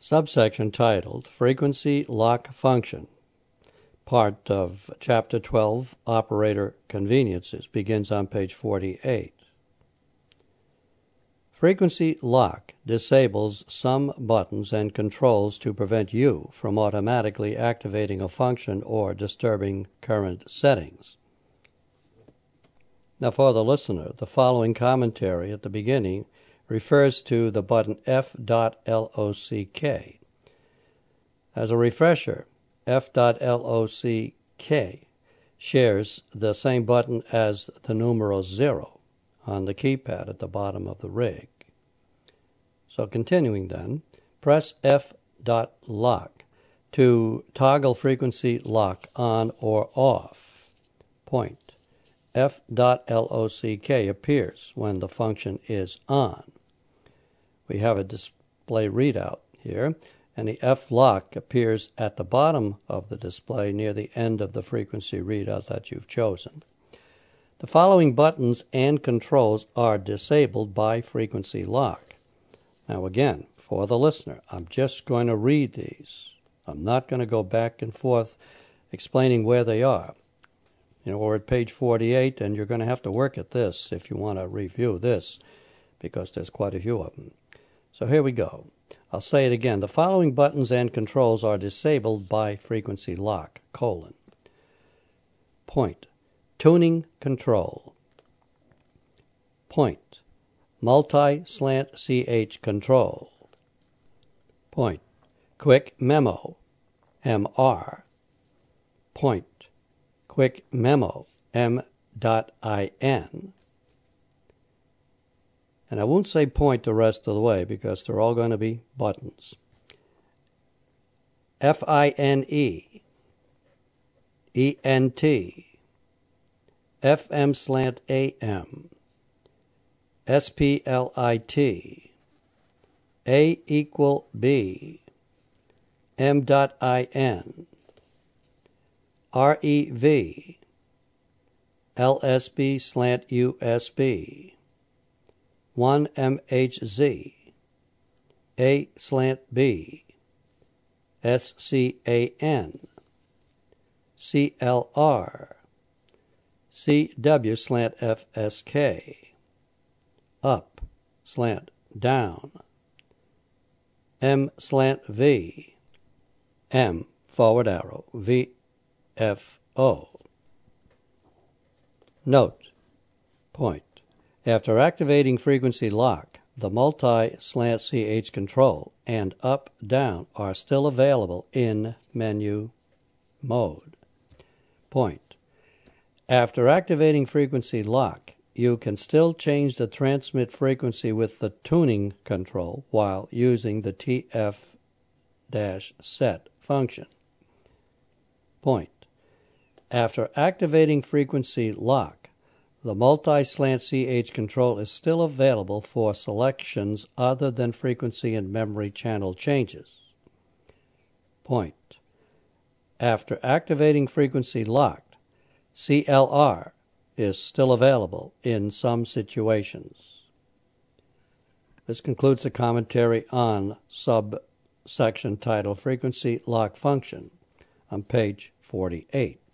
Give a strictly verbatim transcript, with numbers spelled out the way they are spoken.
Subsection titled Frequency Lock Function, part of Chapter twelve, Operator Conveniences, begins on page forty-eight. Frequency lock disables some buttons and controls to prevent you from automatically activating a function or disturbing current settings. Now, for the listener, the following commentary at the beginning refers to the button F lock. As a refresher, F lock shares the same button as the numeral zero on the keypad at the bottom of the rig. So continuing then, press F lock to toggle frequency lock on or off. Point. F lock appears when the function is on. We have a display readout here, and the F lock appears at the bottom of the display near the end of the frequency readout that you've chosen. The following buttons and controls are disabled by frequency lock. Now again, for the listener, I'm just going to read these. I'm not going to go back and forth explaining where they are. You know, we're at page forty-eight, and you're going to have to work at this if you want to review this, because there's quite a few of them. So here we go. I'll say it again. The following buttons and controls are disabled by frequency lock, colon. Point. Tuning control. Point. Multi-slant C H control. Point. Quick memo, M R. Point. Quick memo, M I N. And I won't say point the rest of the way because they're all going to be buttons. F I N E, E N T, F M slant A M, S P L I T, A equal B, M I N, R E V, L S B slant U S B, one M H Z, A slant B, S C A N, C L R, C W slant F S K, up slant down, M slant V, M forward arrow, V F O. Note, point. After activating frequency lock, the multi-slant C H control and up-down are still available in menu mode. Point. After activating frequency lock, you can still change the transmit frequency with the tuning control while using the T F set function. Point. After activating frequency lock, the multi-slant C H control is still available for selections other than frequency and memory channel changes. Point. After activating frequency locked, C L R is still available in some situations. This concludes the commentary on subsection titled Frequency Lock Function on page forty-eight.